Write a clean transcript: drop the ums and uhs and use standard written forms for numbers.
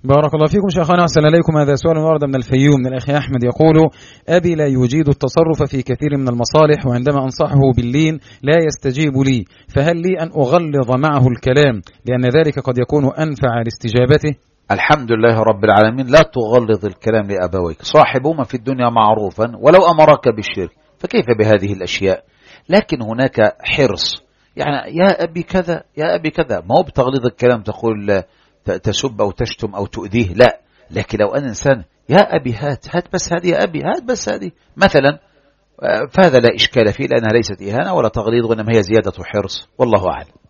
بارك الله فيكم شيخنا، أحسن إليكم. هذا سؤال ورد من الفيوم من الأخ أحمد، يقول: أبي لا يجيد التصرف في كثير من المصالح، وعندما أنصحه باللين لا يستجيب لي، فهل لي أن أغلظ معه الكلام لأن ذلك قد يكون أنفع لاستجابته؟ الحمد لله رب العالمين. لا تغلظ الكلام لأبويك، صاحبهما في الدنيا معروفا ولو أمرك بالشرك، فكيف بهذه الأشياء؟ لكن هناك حرص، يعني يا أبي كذا يا أبي كذا، ما هو بتغليظ الكلام تقول تسب أو تشتم أو تؤذيه، لا. لكن لو أن إنسان يا أبي هات بس هذه، يا أبي هات بس هذه مثلا، فهذا لا إشكال فيه، لأنها ليست إهانة ولا تغليظ، وإنما هي زيادة حرص، والله أعلم.